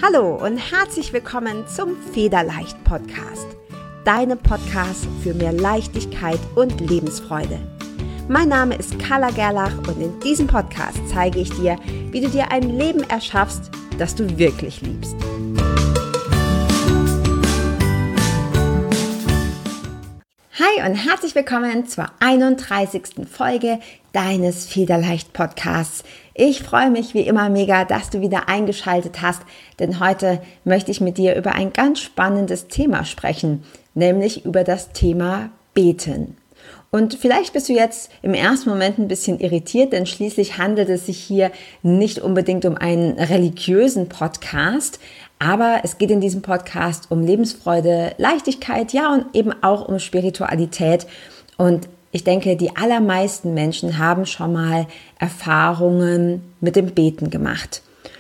Hallo und herzlich willkommen zum Federleicht Podcast, deinem Podcast für mehr Leichtigkeit und Lebensfreude. Mein Name ist Carla Gerlach und in diesem Podcast zeige ich dir, wie du dir ein Leben erschaffst, das du wirklich liebst. Hi und herzlich willkommen zur 31. Folge deines Federleicht Podcasts. Ich freue mich wie immer mega, dass du wieder eingeschaltet hast, denn heute möchte ich mit dir über ein ganz spannendes Thema sprechen, nämlich über das Thema Beten. Und vielleicht bist du jetzt im ersten Moment ein bisschen irritiert, denn schließlich handelt es sich hier nicht unbedingt um einen religiösen Podcast, aber es geht in diesem Podcast um Lebensfreude, Leichtigkeit, ja und eben auch um Spiritualität. Und ich denke, die allermeisten Menschen haben schon mal Erfahrungen mit dem Beten gemacht.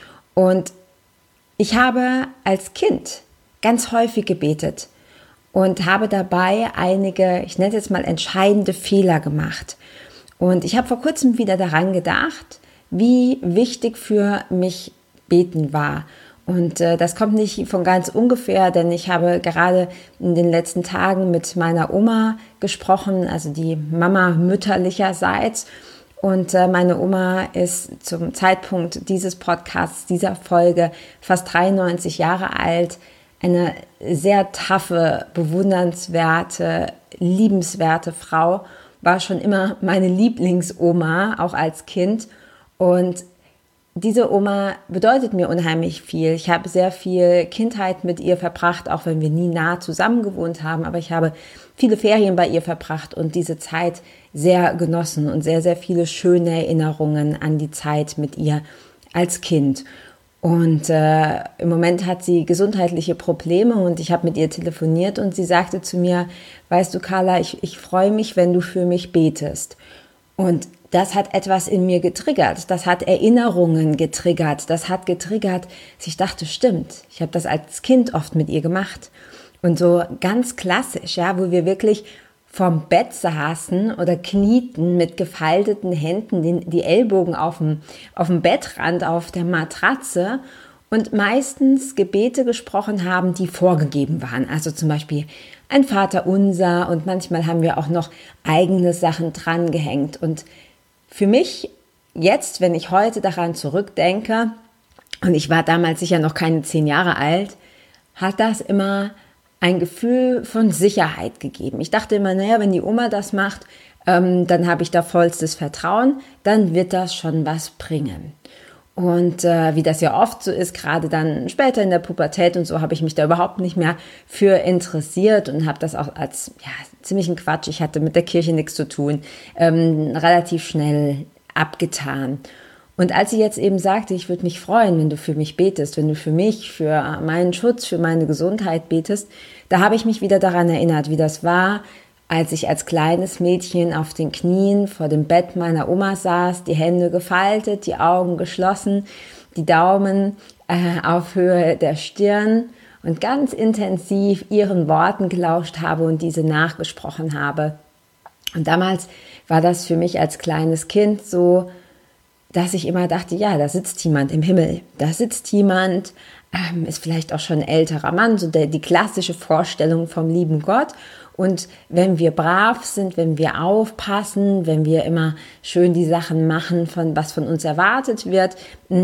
Und ich habe als Kind ganz häufig gebetet und habe dabei einige, ich nenne es jetzt mal entscheidende Fehler gemacht. Und ich habe vor kurzem wieder daran gedacht, wie wichtig für mich Beten war. Und das kommt nicht von ganz ungefähr, denn ich habe gerade in den letzten Tagen mit meiner Oma gesprochen, also die Mama mütterlicherseits. Und meine Oma ist zum Zeitpunkt dieses Podcasts, dieser Folge, fast 93 Jahre alt. Eine sehr taffe, bewundernswerte, liebenswerte Frau, war schon immer meine Lieblingsoma, auch als Kind. Und diese Oma bedeutet mir unheimlich viel. Ich habe sehr viel Kindheit mit ihr verbracht, auch wenn wir nie nah zusammen gewohnt haben. Aber ich habe viele Ferien bei ihr verbracht und diese Zeit sehr genossen und sehr, sehr viele schöne Erinnerungen an die Zeit mit ihr als Kind. Und im Moment hat sie gesundheitliche Probleme und ich habe mit ihr telefoniert und sie sagte zu mir, weißt du Carla, ich freue mich, wenn du für mich betest. Und das hat etwas in mir getriggert, das hat Erinnerungen getriggert, das hat getriggert, dass ich dachte, stimmt, ich habe das als Kind oft mit ihr gemacht. Und so ganz klassisch, ja, wo wir wirklich vorm Bett saßen oder knieten mit gefalteten Händen, die Ellbogen auf dem Bettrand, auf der Matratze und meistens Gebete gesprochen haben, die vorgegeben waren. Also zum Beispiel ein Vaterunser und manchmal haben wir auch noch eigene Sachen dran gehängt. Und für mich jetzt, wenn ich heute daran zurückdenke, und ich war damals sicher noch keine 10 Jahre alt, hat das immer ein Gefühl von Sicherheit gegeben. Ich dachte immer, naja, wenn die Oma das macht, dann habe ich da vollstes Vertrauen, dann wird das schon was bringen. Und wie das ja oft so ist, gerade dann später in der Pubertät und so, habe ich mich da überhaupt nicht mehr für interessiert und habe das auch als ziemlichen Quatsch, ich hatte mit der Kirche nichts zu tun, relativ schnell abgetan. Und als sie jetzt eben sagte, ich würde mich freuen, wenn du für mich betest, wenn du für mich, für meinen Schutz, für meine Gesundheit betest, da habe ich mich wieder daran erinnert, wie das war, als ich als kleines Mädchen auf den Knien vor dem Bett meiner Oma saß, die Hände gefaltet, die Augen geschlossen, die Daumen auf Höhe der Stirn und ganz intensiv ihren Worten gelauscht habe und diese nachgesprochen habe. Und damals war das für mich als kleines Kind so, dass ich immer dachte, ja, da sitzt jemand im Himmel, da sitzt jemand, ist vielleicht auch schon ein älterer Mann, so die klassische Vorstellung vom lieben Gott. Und wenn wir brav sind, wenn wir aufpassen, wenn wir immer schön die Sachen machen, was von uns erwartet wird,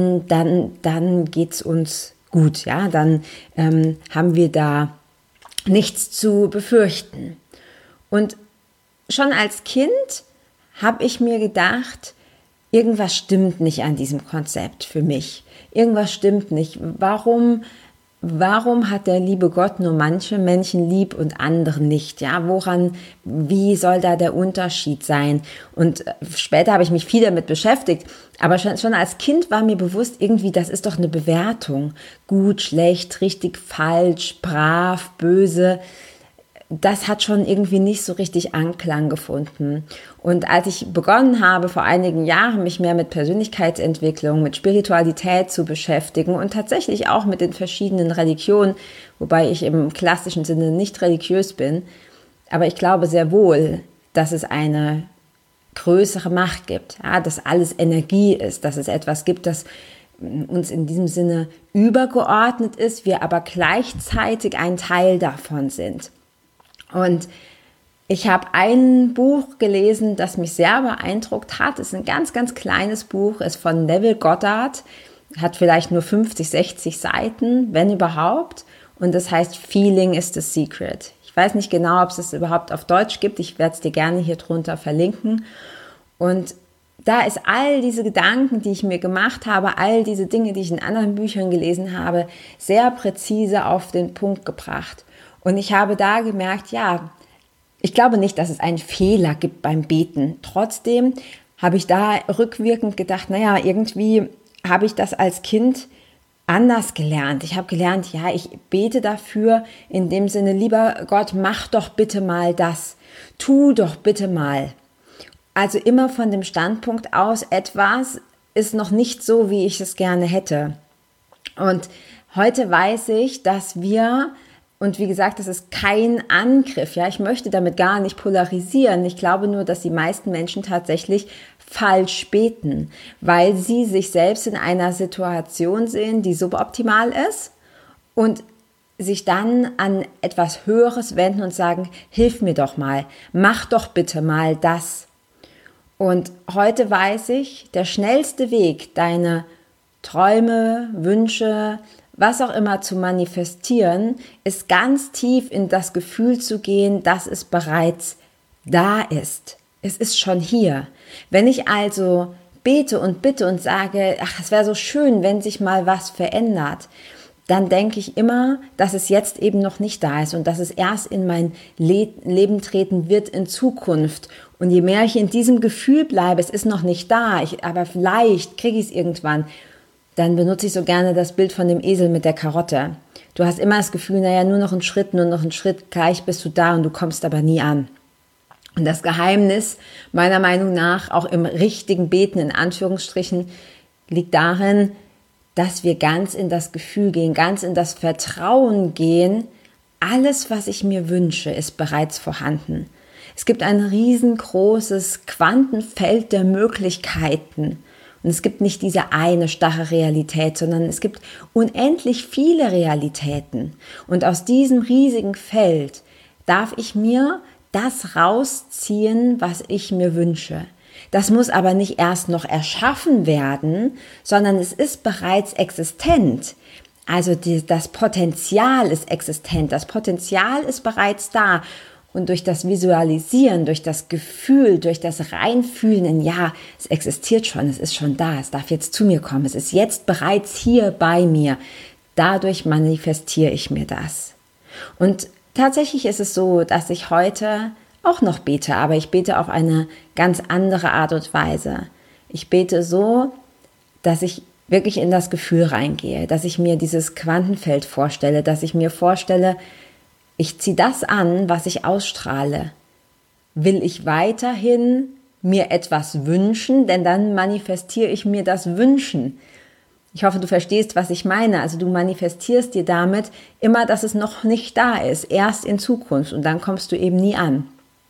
dann geht's uns gut, ja, dann haben wir da nichts zu befürchten. Und schon als Kind habe ich mir gedacht, irgendwas stimmt nicht an diesem Konzept für mich. Irgendwas stimmt nicht. Warum hat der liebe Gott nur manche Menschen lieb und andere nicht? Ja, wie soll da der Unterschied sein? Und später habe ich mich viel damit beschäftigt. Aber schon als Kind war mir bewusst, irgendwie, das ist doch eine Bewertung. Gut, schlecht, richtig, falsch, brav, böse. Das hat schon irgendwie nicht so richtig Anklang gefunden. Und als ich begonnen habe, vor einigen Jahren mich mehr mit Persönlichkeitsentwicklung, mit Spiritualität zu beschäftigen und tatsächlich auch mit den verschiedenen Religionen, wobei ich im klassischen Sinne nicht religiös bin, aber ich glaube sehr wohl, dass es eine größere Macht gibt, ja, dass alles Energie ist, dass es etwas gibt, das uns in diesem Sinne übergeordnet ist, wir aber gleichzeitig ein Teil davon sind. Und ich habe ein Buch gelesen, das mich sehr beeindruckt hat. Es ist ein ganz, ganz kleines Buch, ist von Neville Goddard, hat vielleicht nur 50, 60 Seiten, wenn überhaupt. Und das heißt Feeling is the Secret. Ich weiß nicht genau, ob es das überhaupt auf Deutsch gibt. Ich werde es dir gerne hier drunter verlinken. Und da ist all diese Gedanken, die ich mir gemacht habe, all diese Dinge, die ich in anderen Büchern gelesen habe, sehr präzise auf den Punkt gebracht. Und ich habe da gemerkt, ja, ich glaube nicht, dass es einen Fehler gibt beim Beten. Trotzdem habe ich da rückwirkend gedacht, naja, irgendwie habe ich das als Kind anders gelernt. Ich habe gelernt, ja, ich bete dafür in dem Sinne, lieber Gott, mach doch bitte mal das. Tu doch bitte mal. Also immer von dem Standpunkt aus, etwas ist noch nicht so, wie ich es gerne hätte. Und heute weiß ich, dass wir, und wie gesagt, das ist kein Angriff, ja, ich möchte damit gar nicht polarisieren. Ich glaube nur, dass die meisten Menschen tatsächlich falsch beten, weil sie sich selbst in einer Situation sehen, die suboptimal ist und sich dann an etwas Höheres wenden und sagen, hilf mir doch mal, mach doch bitte mal das. Und heute weiß ich, der schnellste Weg, deine Träume, Wünsche, was auch immer zu manifestieren, ist ganz tief in das Gefühl zu gehen, dass es bereits da ist. Es ist schon hier. Wenn ich also bete und bitte und sage, ach, es wäre so schön, wenn sich mal was verändert, dann denke ich immer, dass es jetzt eben noch nicht da ist und dass es erst in mein Leben treten wird in Zukunft. Und je mehr ich in diesem Gefühl bleibe, es ist noch nicht da, aber vielleicht kriege ich es irgendwann, dann benutze ich so gerne das Bild von dem Esel mit der Karotte. Du hast immer das Gefühl, naja, nur noch einen Schritt, gleich bist du da und du kommst aber nie an. Und das Geheimnis, meiner Meinung nach, auch im richtigen Beten, in Anführungsstrichen, liegt darin, dass wir ganz in das Gefühl gehen, ganz in das Vertrauen gehen, alles, was ich mir wünsche, ist bereits vorhanden. Es gibt ein riesengroßes Quantenfeld der Möglichkeiten. Und es gibt nicht diese eine starre Realität, sondern es gibt unendlich viele Realitäten. Und aus diesem riesigen Feld darf ich mir das rausziehen, was ich mir wünsche. Das muss aber nicht erst noch erschaffen werden, sondern es ist bereits existent. Also das Potenzial ist existent, das Potenzial ist bereits da. Und durch das Visualisieren, durch das Gefühl, durch das Reinfühlen in, ja, es existiert schon, es ist schon da, es darf jetzt zu mir kommen, es ist jetzt bereits hier bei mir. Dadurch manifestiere ich mir das. Und tatsächlich ist es so, dass ich heute auch noch bete, aber ich bete auf eine ganz andere Art und Weise. Ich bete so, dass ich wirklich in das Gefühl reingehe, dass ich mir dieses Quantenfeld vorstelle, dass ich mir vorstelle, ich ziehe das an, was ich ausstrahle. Will ich weiterhin mir etwas wünschen, denn dann manifestiere ich mir das Wünschen. Ich hoffe, du verstehst, was ich meine. Also du manifestierst dir damit immer, dass es noch nicht da ist, erst in Zukunft und dann kommst du eben nie an.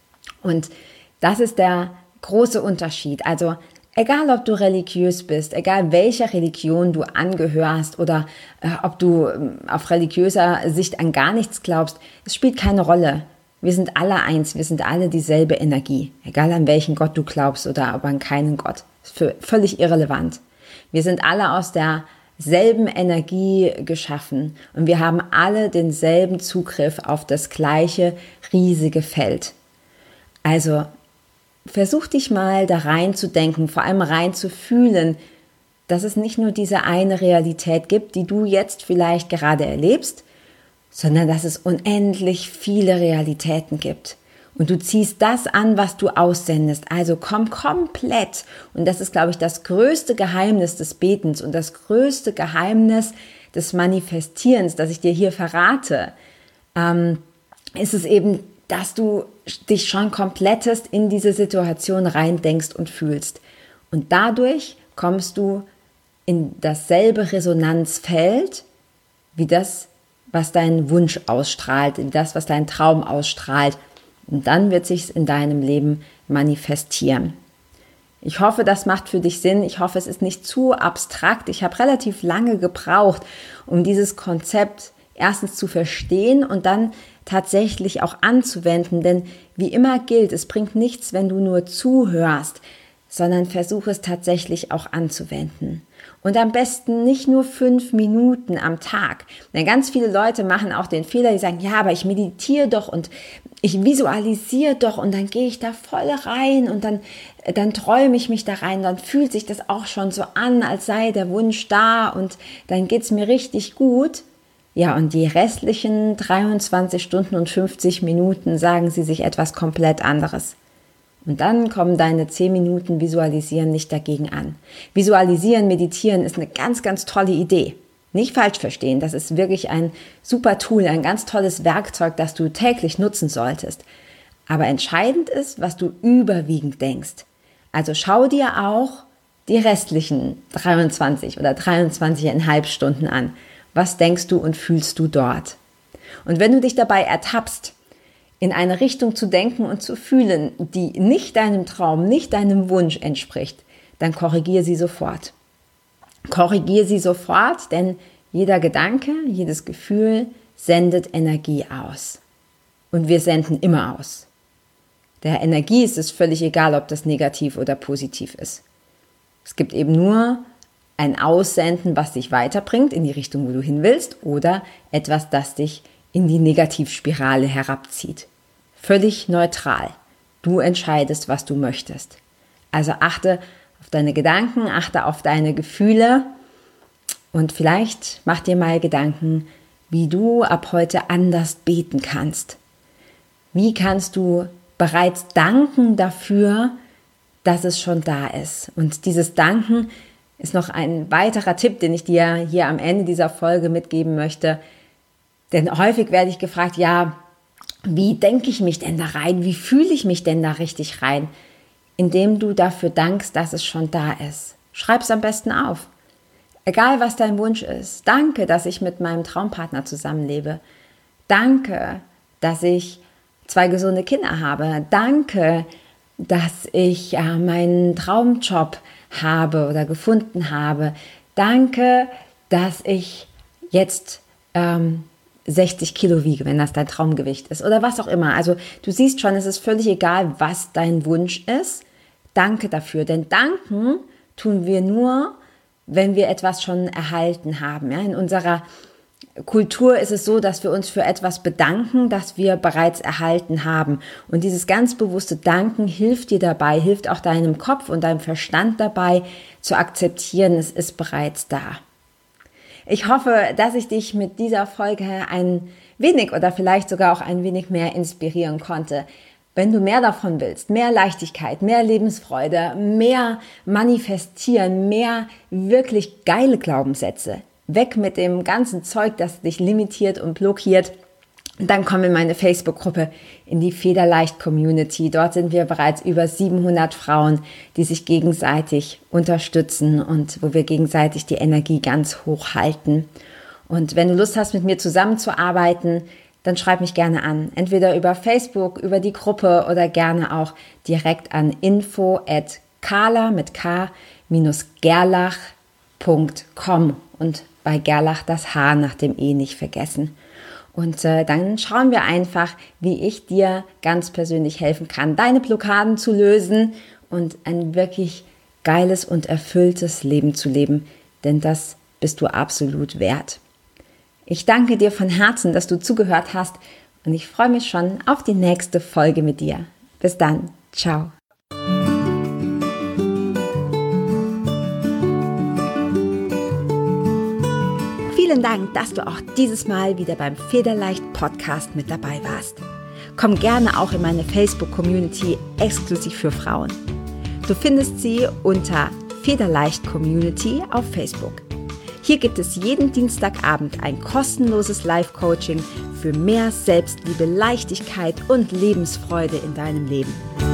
Und das ist der große Unterschied. Also egal, ob du religiös bist, egal welcher Religion du angehörst oder ob du auf religiöser Sicht an gar nichts glaubst, es spielt keine Rolle. Wir sind alle eins, wir sind alle dieselbe Energie. Egal an welchen Gott du glaubst oder ob an keinen Gott. Das ist völlig irrelevant. Wir sind alle aus derselben Energie geschaffen und wir haben alle denselben Zugriff auf das gleiche riesige Feld. Also versuch dich mal da rein zu denken, vor allem rein zu fühlen, dass es nicht nur diese eine Realität gibt, die du jetzt vielleicht gerade erlebst, sondern dass es unendlich viele Realitäten gibt. Und du ziehst das an, was du aussendest. Also komm komplett. Und das ist, glaube ich, das größte Geheimnis des Betens und das größte Geheimnis des Manifestierens, das ich dir hier verrate, ist es eben, dass du dich schon komplettest in diese Situation reindenkst und fühlst. Und dadurch kommst du in dasselbe Resonanzfeld wie das, was dein Wunsch ausstrahlt, wie das, was dein Traum ausstrahlt. Und dann wird sich's in deinem Leben manifestieren. Ich hoffe, das macht für dich Sinn. Ich hoffe, es ist nicht zu abstrakt. Ich habe relativ lange gebraucht, um dieses Konzept erstens zu verstehen und dann tatsächlich auch anzuwenden. Denn wie immer gilt, es bringt nichts, wenn du nur zuhörst, sondern versuche es tatsächlich auch anzuwenden. Und am besten nicht nur 5 Minuten am Tag. Denn ganz viele Leute machen auch den Fehler, die sagen, ja, aber ich meditiere doch und ich visualisiere doch und dann gehe ich da voll rein und dann träume ich mich da rein. Dann fühlt sich das auch schon so an, als sei der Wunsch da und dann geht es mir richtig gut. Ja, und die restlichen 23 Stunden und 50 Minuten sagen sie sich etwas komplett anderes. Und dann kommen deine 10 Minuten Visualisieren nicht dagegen an. Visualisieren, meditieren ist eine ganz, ganz tolle Idee. Nicht falsch verstehen, das ist wirklich ein super Tool, ein ganz tolles Werkzeug, das du täglich nutzen solltest. Aber entscheidend ist, was du überwiegend denkst. Also schau dir auch die restlichen 23 oder 23,5 Stunden an. Was denkst du und fühlst du dort? Und wenn du dich dabei ertappst, in eine Richtung zu denken und zu fühlen, die nicht deinem Traum, nicht deinem Wunsch entspricht, dann korrigiere sie sofort. Korrigiere sie sofort, denn jeder Gedanke, jedes Gefühl sendet Energie aus. Und wir senden immer aus. Der Energie ist es völlig egal, ob das negativ oder positiv ist. Es gibt eben nur ein Aussenden, was dich weiterbringt in die Richtung, wo du hin willst, oder etwas, das dich in die Negativspirale herabzieht. Völlig neutral. Du entscheidest, was du möchtest. Also achte auf deine Gedanken, achte auf deine Gefühle und vielleicht mach dir mal Gedanken, wie du ab heute anders beten kannst. Wie kannst du bereits danken dafür, dass es schon da ist? Und dieses Danken ist noch ein weiterer Tipp, den ich dir hier am Ende dieser Folge mitgeben möchte. Denn häufig werde ich gefragt, ja, wie denke ich mich denn da rein? Wie fühle ich mich denn da richtig rein? Indem du dafür dankst, dass es schon da ist. Schreib es am besten auf. Egal, was dein Wunsch ist. Danke, dass ich mit meinem Traumpartner zusammenlebe. Danke, dass ich 2 gesunde Kinder habe. Danke, dass ich meinen Traumjob habe oder gefunden habe. Danke, dass ich jetzt 60 Kilo wiege, wenn das dein Traumgewicht ist oder was auch immer. Also du siehst schon, es ist völlig egal, was dein Wunsch ist. Danke dafür, denn danken tun wir nur, wenn wir etwas schon erhalten haben. Ja, in unserer Kultur ist es so, dass wir uns für etwas bedanken, das wir bereits erhalten haben. Und dieses ganz bewusste Danken hilft dir dabei, hilft auch deinem Kopf und deinem Verstand dabei zu akzeptieren, es ist bereits da. Ich hoffe, dass ich dich mit dieser Folge ein wenig oder vielleicht sogar auch ein wenig mehr inspirieren konnte. Wenn du mehr davon willst, mehr Leichtigkeit, mehr Lebensfreude, mehr manifestieren, mehr wirklich geile Glaubenssätze, weg mit dem ganzen Zeug, das dich limitiert und blockiert, dann komm in meine Facebook-Gruppe, in die Federleicht-Community. Dort sind wir bereits über 700 Frauen, die sich gegenseitig unterstützen und wo wir gegenseitig die Energie ganz hoch halten. Und wenn du Lust hast, mit mir zusammenzuarbeiten, dann schreib mich gerne an. Entweder über Facebook, über die Gruppe oder gerne auch direkt an info@carla mit k-gerlach.com und bei Gerlach das H nach dem E nicht vergessen. Und dann schauen wir einfach, wie ich dir ganz persönlich helfen kann, deine Blockaden zu lösen und ein wirklich geiles und erfülltes Leben zu leben, denn das bist du absolut wert. Ich danke dir von Herzen, dass du zugehört hast und ich freue mich schon auf die nächste Folge mit dir. Bis dann. Ciao. Vielen Dank, dass du auch dieses Mal wieder beim Federleicht Podcast mit dabei warst. Komm gerne auch in meine Facebook-Community exklusiv für Frauen. Du findest sie unter Federleicht Community auf Facebook. Hier gibt es jeden Dienstagabend ein kostenloses Live-Coaching für mehr Selbstliebe, Leichtigkeit und Lebensfreude in deinem Leben.